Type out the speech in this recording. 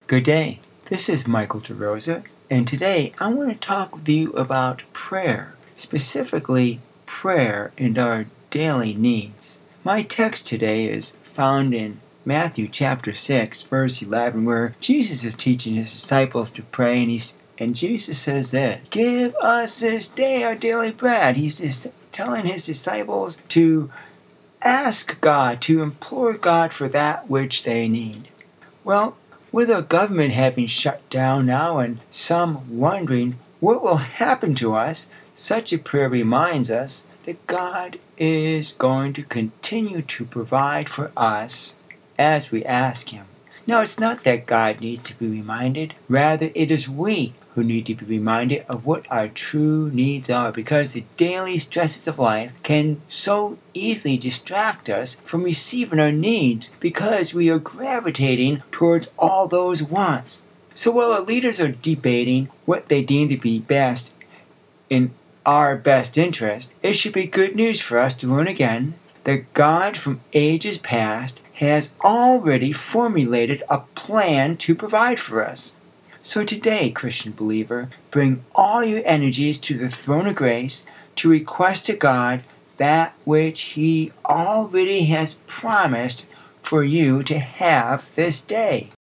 Good day. This is Michael DeRosa, and today I want to talk with you about prayer, specifically prayer and our daily needs. My text today is found in Matthew chapter 6, verse 11, where Jesus is teaching his disciples to pray, and Jesus says this, "Give us this day our daily bread." He's just telling his disciples to ask God, to implore God for that which they need. Well, with our government having shut down now and some wondering what will happen to us, such a prayer reminds us that God is going to continue to provide for us as we ask Him. Now, it's not that God needs to be reminded, rather it is we who need to be reminded of what our true needs are, because the daily stresses of life can so easily distract us from receiving our needs because we are gravitating towards all those wants. So while our leaders are debating what they deem to be best in our best interest, it should be good news for us to learn again that God from ages past has already formulated a plan to provide for us. So today, Christian believer, bring all your energies to the throne of grace to request to God that which He already has promised for you to have this day.